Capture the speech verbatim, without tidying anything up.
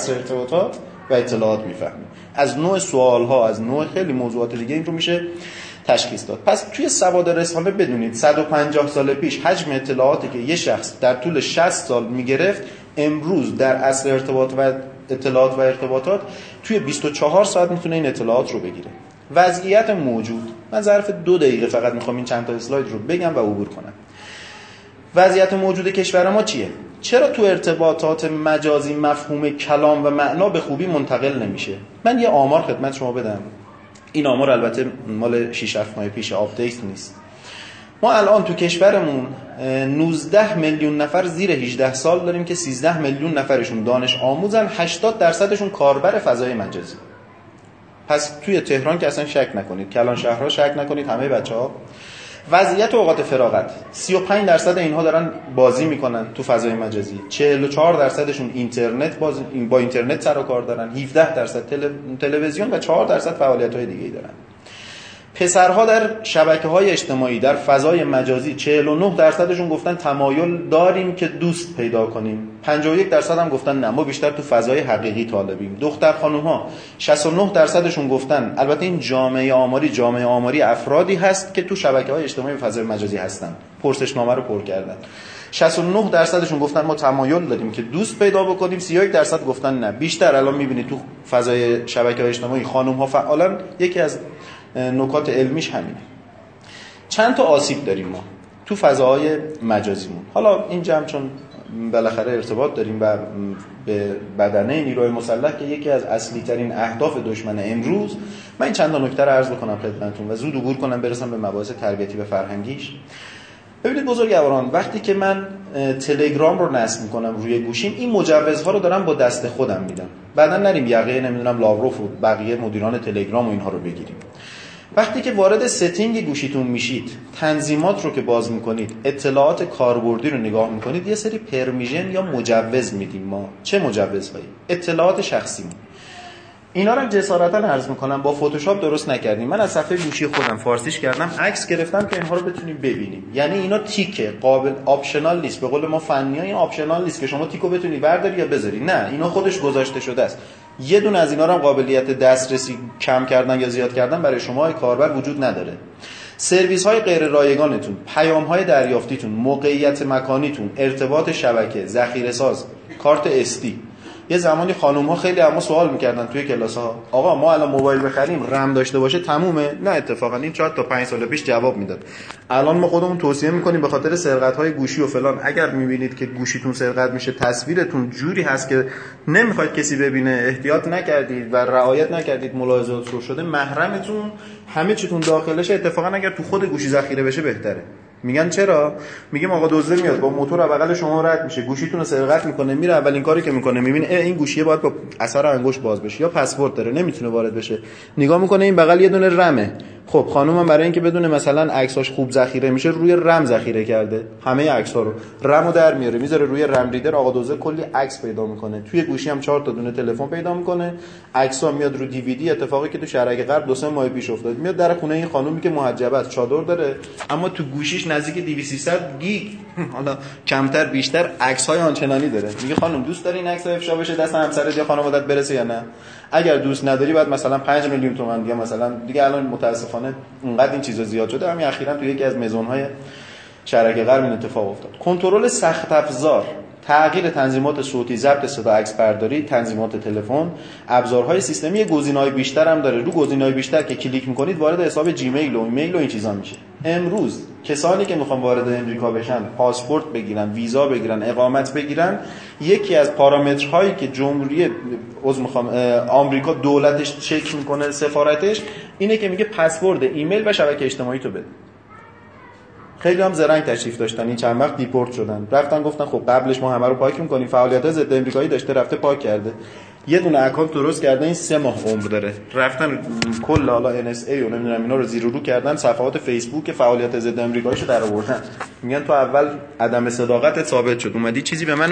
عصر ارتباطات و اطلاعات میفهمیم. از نوع سوالها، از نوع خیلی موضوعات دیگه این رو میشه تشخیص داد. پس توی سواد رسانه بدونید صد و پنجاه سال پیش حجم اطلاعاتی که یه شخص در طول شصت سال میگرفت، امروز در عصر ارتباط و اطلاعات و ارتباطات توی بیست و چهار ساعت میتونه این اطلاعات رو بگیره. وضعیت موجود، من ظرف دو دقیقه فقط میخوام این چند تا اسلاید رو بگم و عبور کنم. وضعیت موجود کشور ما چیه؟ چرا تو ارتباطات مجازی مفهوم کلام و معنا به خوبی منتقل نمیشه؟ من یه آمار خدمت شما بدم. این آمار البته مال شش هفت ماه پیش، آپدیت نیست. ما الان تو کشورمون نوزده میلیون نفر زیر هجده سال داریم که سیزده میلیون نفرشون دانش آموزن، هشتاد درصدشون کاربر فضای مجازی. پس توی تهران که اصلا شک نکنید، کلان شهرها شک نکنید، همه بچه‌ها. وضعیت اوقات فراغت، سی و پنج درصد اینها دارن بازی میکنن تو فضای مجازی، چهل و چهار درصدشون اینترنت بازی، با اینترنت سر و کار دارن، هفده درصد تل... تلویزیون و چهار درصد فعالیت‌های دیگه‌ای دارن. پسرها در شبکه‌های اجتماعی در فضای مجازی چهل و نه درصدشون گفتن تمایل داریم که دوست پیدا کنیم، پنجاه و یک درصد هم گفتن نه ما بیشتر تو فضای حقیقی طالبیم. دختر خانوم‌ها شصت و نه درصدشون گفتن، البته این جامعه آماری جامعه آماری افرادی هست که تو شبکه‌های اجتماعی و فضای مجازی هستن، پرسشنامه رو پر کردن، شصت و نه درصدشون گفتن ما تمایل داریم که دوست پیدا بکنیم، سی و یک درصد گفتن نه. بیشتر الان می‌بینید تو فضای شبکه‌های اجتماعی خانوم‌ها فعالن. یکی از نکات علمیش همینه. چند تا آسیب داریم ما تو فضاهای مجازیمون. حالا این جمع چون بالاخره ارتباط داریم و به بدنه نیروی مسلح که یکی از اصلی ترین اهداف دشمن امروز، من این چند تا نکته رو عرض بکنم خدمتتون و زود عبور کنم برسم به مباحث تربیتی و فرهنگیش. ببینید بزرگواران، وقتی که من تلگرام رو نصب میکنم روی گوشیم، این مجوزها رو دارم با دست خودم میدم. بعدا نریم یقه نمیدونم لاوروف و بقیه مدیران تلگرام و اینها رو بگیریم. وقتی که وارد ستینگ گوشیتون میشید، تنظیمات رو که باز میکنید، اطلاعات کاربردی رو نگاه میکنید، یه سری پرمیژن یا مجوز میدیم ما. چه مجوزهایی؟ اطلاعات شخصیمون. اینا رو جسارتا عرض میکنم با فتوشاپ درست نکردیم. من از صفحه گوشی خودم فارسیش کردم، عکس گرفتم که اینها رو بتونیم ببینیم. یعنی اینا تیکه، قابل آپشنال نیست. به قول ما فنی‌ها این آپشنال نیست که شما تیکو بتونی برداری یا بذاری. نه، اینا خودش گذاشته شده است. یه دونه از اینا رو هم قابلیت دسترسی کم کردن یا زیاد کردن برای شما کاربر وجود نداره. سرویس های غیر رایگانتون، پیام های دریافتیتون، موقعیت مکانیتون، ارتباط شبکه، ذخیره ساز، کارت استی. یه زمانی خانم ها خیلی اما سوال میکردن توی کلاس ها، آقا ما الان موبایل بخریم رم داشته باشه تمومه؟ نه، اتفاقا این چهار تا پنج سال پیش جواب میداد. الان ما خودمون توصیه میکنیم به خاطر سرقت های گوشی و فلان، اگر میبینید که گوشیتون سرقت میشه، تصویرتون جوری هست که نمیخواید کسی ببینه، احتیاط نکردید و رعایت نکردید، ملاحظات رو شده، محرمتون همه چیتون داخلشه. اتفاقا اگر تو خود گوشی ذخیره بشه بهتره. میگن چرا؟ میگیم آقا دزد میاد با موتور بغل شما رد میشه، گوشیتون رو سرقت میکنه، میره اولین کاری که میکنه میبینه این گوشیه باید با اثر انگشت باز بشه یا پسورد داره نمیتونه وارد بشه، نگاه میکنه این بغل یه دونه رمه. خب خانومم برای اینکه بدونه مثلا عکساش خوب ذخیره میشه روی رم ذخیره کرده، همه عکس‌ها رو رمو در میاره میذاره روی رم ریدر. آقا دزد کلی عکس پیدا میکنه، توی گوشی هم چهار تا دونه تلفن پیدا میکنه، عکس‌ها میاد رو دی وی دی. اتفاقی که تو شهرک غرب دو سه ماه پیش افتاد، میاد در خونه این خانومی که محجبه است، چادر داره اما تو گوشیش نزدیک دویست سیصد گیگ حالا کمتر بیشتر عکس‌های آنچنانی داره. میگه خانم دوست داری این عکس‌ها افشا بشه دست همسرت یا خانوادت برسه یا نه؟ اگر دوست نداری بعد مثلا پنج میلیون تومان دیگه مثلا دیگه الان متاسفانه اونقدر این چیزا زیاد شده. همین اخیراً تو یکی از مزون‌های شرکت غرب این اتفاق افتاد. کنترل سخت افزار، تغییر تنظیمات صوتی، ضبط صدا، عکس برداری، تنظیمات تلفن، ابزارهای سیستمی، گزینه‌های بیشتر هم داره. رو گزینه‌های بیشتر که کلیک می‌کنید وارد حساب جیمیل و ایمیل و این چیزا میشه. امروز کسانی که میخوان وارد امریکا بشن، پاسپورت بگیرن، ویزا بگیرن، اقامت بگیرن، یکی از پارامترهایی که جمهوری عضو میخوام آمریکا دولتش چک میکنه، سفارتش، اینه که میگه پسورد ایمیل و شبکه اجتماعی تو بده. خیلی هم زرنگ تشریف داشتن، این چند وقت دیپورت شدن، رفتن گفتن خب قبلش ما همه رو پاک میکنیم، فعالیت‌های ضد امریکایی داشته رفته پاک کرده، یه دونه اکانت درست کرده، این سه ماه عمر داره، رفتن کل حالا ان اس ای و نمیدونم اینا رو زیر و رو کردن، صفحات فیسبوک فعالیت ضد امریکاییشو در آوردن. میگن تو اول عدم صداقت ثابت شد، اومدی چیزی به من